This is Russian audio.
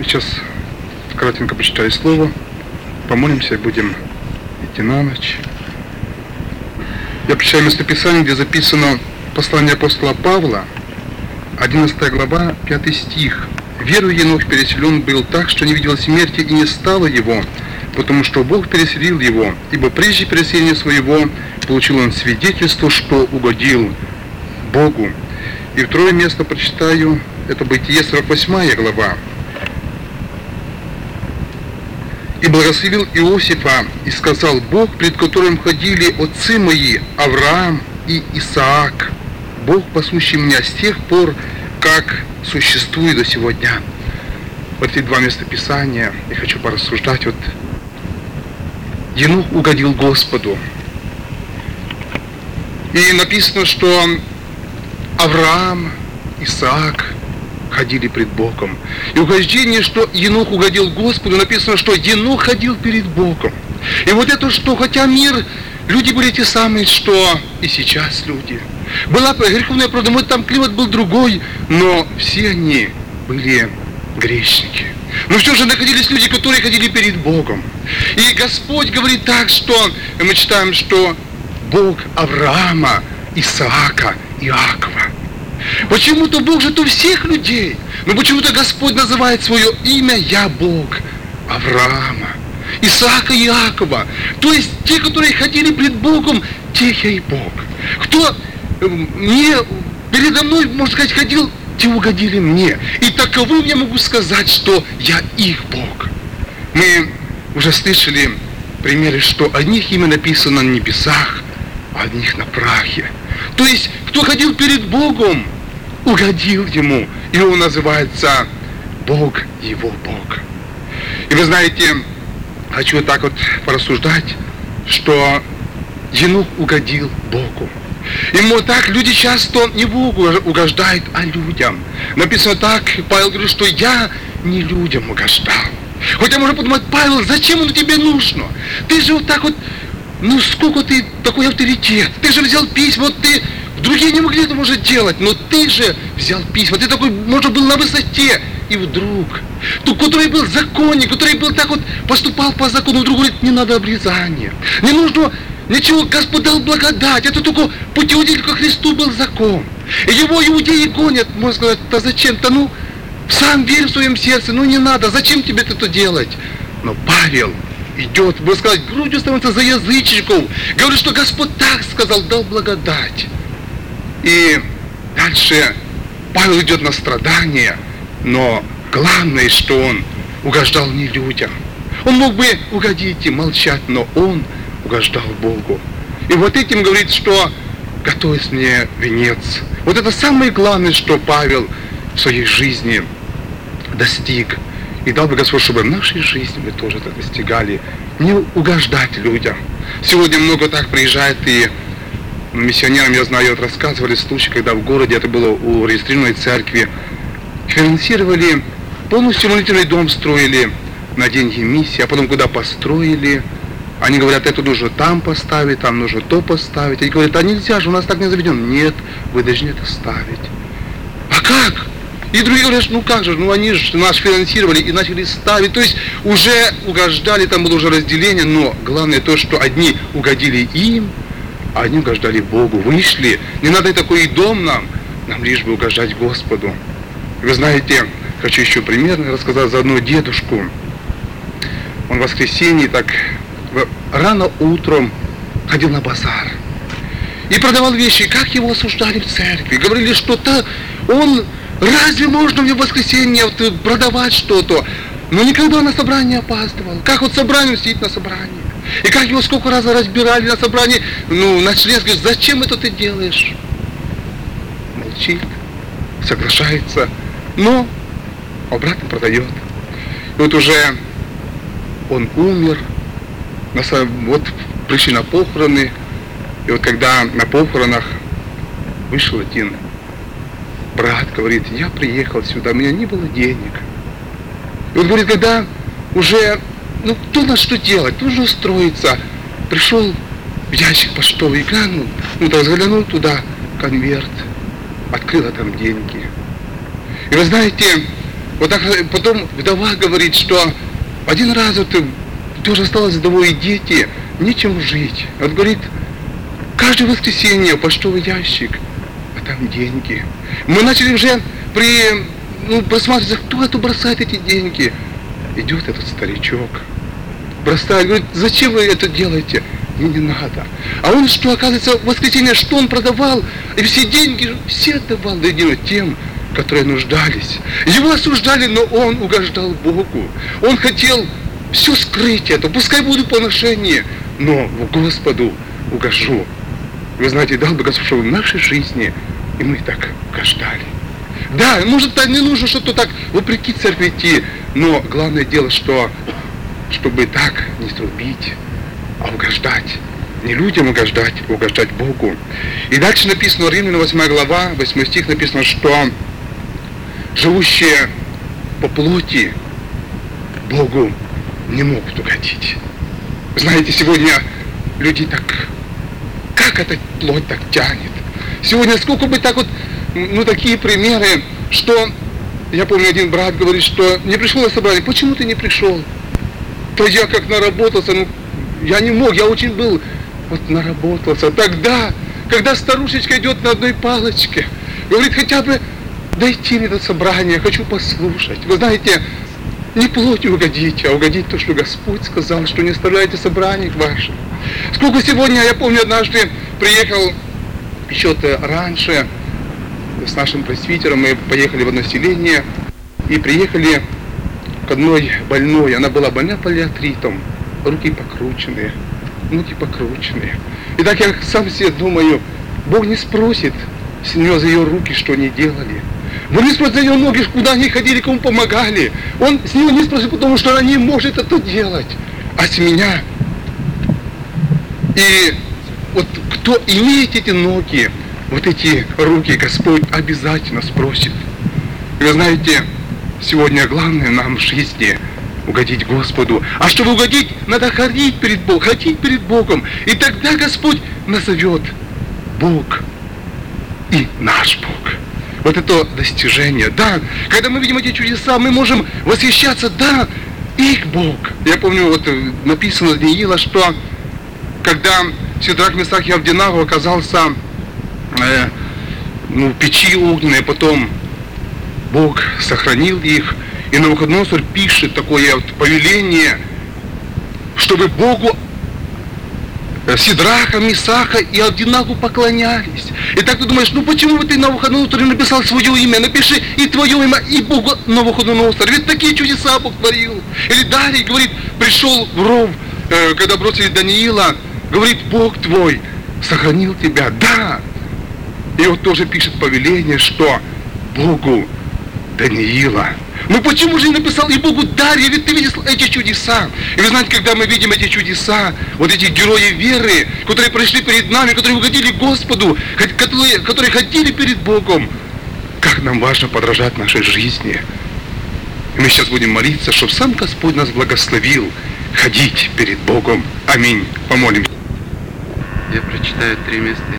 сейчас кратенько почитаю слово, помолимся и будем идти на ночь. Я прочитаю местописание, где записано послание апостола Павла, 11 глава, 5 стих. «Верою Енох переселен был так, что не видел смерти, и не стало его, потому что Бог переселил его, ибо прежде переселения своего получил он свидетельство, что угодил Богу». И второе место прочитаю, это Бытие, 48 глава. «И благословил Иосифа, и сказал: Бог, пред которым ходили отцы мои, Авраам и Исаак, Бог, пасущий меня с тех пор, как существует до сего дня». Вот эти два местописания я хочу порассуждать. Вот Енох угодил Господу. И написано, что Авраам, Исаак ходили пред Богом. И угождение, что Енох угодил Господу, написано, что Енох ходил перед Богом. И вот это, что хотя мир, люди были те самые, что и сейчас люди. Была греховная природа, вот там климат был другой, но все они были грешники. Но все же находились люди, которые ходили перед Богом. И Господь говорит так, что мы читаем, что Бог Авраама, Исаака, Иакова. Почему-то Бог же у всех людей, но почему-то Господь называет свое имя «Я Бог» Авраама, Исаака и Иакова. То есть те, которые ходили пред Богом, те я и Бог. Кто не передо мной, можно сказать, ходил, те угодили мне. И таковым я могу сказать, что я их Бог. Мы уже слышали примеры, что одних имя написано на небесах, а одних на прахе. То есть, кто ходил перед Богом, угодил Ему, и Он называется Бог, Его Бог. И вы знаете, хочу вот так вот порассуждать, что Енох угодил Богу. Ему так люди часто не Богу угождают, а людям. Написано так, Павел говорит, что я не людям угождал. Хотя можно подумать: Павел, зачем оно тебе нужно? Ты же вот так вот, сколько ты такой авторитет. Ты же взял письма, вот ты, другие не могли это, может, делать, но ты же взял письма, ты такой, может, был на высоте. И вдруг, тот, который был законник, который был так вот, поступал по закону, вдруг говорит: не надо обрезания, не нужно ничего, Господь дал благодать, это только путеводитель ко Христу был закон. И его иудеи гонят, можно сказать: да зачем-то, сам верь в своем сердце, не надо, зачем тебе это делать? Но Павел идет, можно сказать, грудью становится за язычников, говорит, что Господь так сказал, дал благодать. И дальше Павел идет на страдания, но главное, что он угождал не людям. Он мог бы угодить и молчать, но он угождал Богу. И вот этим говорит, что готовится мне венец. Вот это самое главное, что Павел в своей жизни достиг. И дал бы Господь, чтобы в нашей жизни мы тоже это достигали. Не угождать людям. Сегодня много так приезжает, и миссионерам, я знаю, рассказывали случай, когда в городе, это было у регистрированной церкви, финансировали, полностью молитвенный дом строили на деньги миссии, а потом куда построили, они говорят: это нужно там поставить, там нужно то поставить. Они говорят: а нельзя же, у нас так не заведено. Нет, вы должны это ставить. А как? И другие говорят: как же, они же нас финансировали и начали ставить. То есть уже угождали, там было уже разделение, но главное то, что одни угодили им, а одни угождали Богу. Вышли, не надо такой дом нам лишь бы угождать Господу. Вы знаете, хочу еще пример рассказать за одного дедушку. Он в воскресенье так рано утром ходил на базар и продавал вещи. Как его осуждали в церкви, говорили, что-то он, разве можно в воскресенье продавать что-то? Но никогда на собрание не опаздывал. Как вот собрание, он сидит на собрании. И как его сколько раз разбирали на собрании, на член, говорит: зачем это ты делаешь? Молчит, соглашается, но обратно продает. И вот уже он умер, вот пришли на похороны, и вот когда на похоронах вышел один брат, говорит: я приехал сюда, у меня не было денег. И он говорит, когда уже, кто нас что делать, нужно устроиться. Пришел в ящик почтовый, глянул, заглянул туда, конверт, открыл там деньги. И вы знаете, Вот так потом вдова говорит, что один раз вот тоже осталось вдовой и дети, нечем жить. Вот говорит, каждое воскресенье почтовый ящик, а там деньги. Мы начали уже просматриваться, кто это бросает эти деньги. Идет этот старичок, бросает, говорит, зачем вы это делаете? Мне не надо. А он что, оказывается, в воскресенье, что он продавал? И все деньги, все отдавал до единого тем, которые нуждались. Его осуждали, но он угождал Богу. Он хотел все скрыть это, пускай будут поношения, но Господу угожу. Вы знаете, дал бы Господь, чтобы в нашей жизни и мы так угождали. Да, может, так не нужно что-то так вопреки церкви идти, но главное дело, чтобы так не трубить, а угождать. Не людям угождать, а угождать Богу. И дальше написано, Римлянам 8 глава, 8 стих написано, что живущие по плоти Богу не могут угодить. Знаете, сегодня люди так, как эта плоть так тянет. Сегодня сколько бы так вот, такие примеры, что, я помню, один брат говорит, что не пришел на собрание. Почему ты не пришел? То я как наработался, я не мог, я очень был, наработался. Тогда, когда старушечка идет на одной палочке, говорит, хотя бы дойти мне до собрания, я хочу послушать. Вы знаете, не плотью угодить, а угодить то, что Господь сказал, что не оставляйте собраний ваших. Сколько сегодня, я помню, однажды приехал еще-то раньше с нашим пресвитером, мы поехали в одно селение и приехали к одной больной. Она была больна полиартритом, руки покрученные, ноги покрученные. И так я сам себе думаю, Бог не спросит с нее за ее руки, что они делали. Бог не спросит за ее ноги, куда они ходили, кому помогали. Он с нее не спросит, потому что она не может это делать. А с меня. И вот кто имеет эти ноги, вот эти руки, Господь обязательно спросит. И вы знаете, сегодня главное нам в жизни угодить Господу. А чтобы угодить, надо ходить перед Богом. И тогда Господь назовет Бог и наш Бог. Вот это достижение. Да, когда мы видим эти чудеса, мы можем восхищаться, да, их Бог. Я помню, написано Даниила, что когда Сидрах, Месах и Авденаго оказался в печи огненной, потом Бог сохранил их, и Навуходоносор пишет такое повеление, чтобы Богу Сидраха, Месаха и Авденагу поклонялись. И так ты думаешь, почему бы ты, Навуходоносор, не написал свое имя? Напиши и твое имя, и Бога Навуходоносор. Ведь такие чудеса Бог творил. Или Дарий говорит, пришел в ров, когда бросили Даниила, говорит, Бог твой сохранил тебя. Да. И вот тоже пишет повеление, что Богу Даниила. Почему же не написал и Богу Дарья, ведь ты видел эти чудеса. И вы знаете, когда мы видим эти чудеса, вот эти герои веры, которые пришли перед нами, которые угодили Господу, которые ходили перед Богом, как нам важно подражать нашей жизни. И мы сейчас будем молиться, чтобы сам Господь нас благословил ходить перед Богом. Аминь. Помолимся. Я прочитаю 3 места.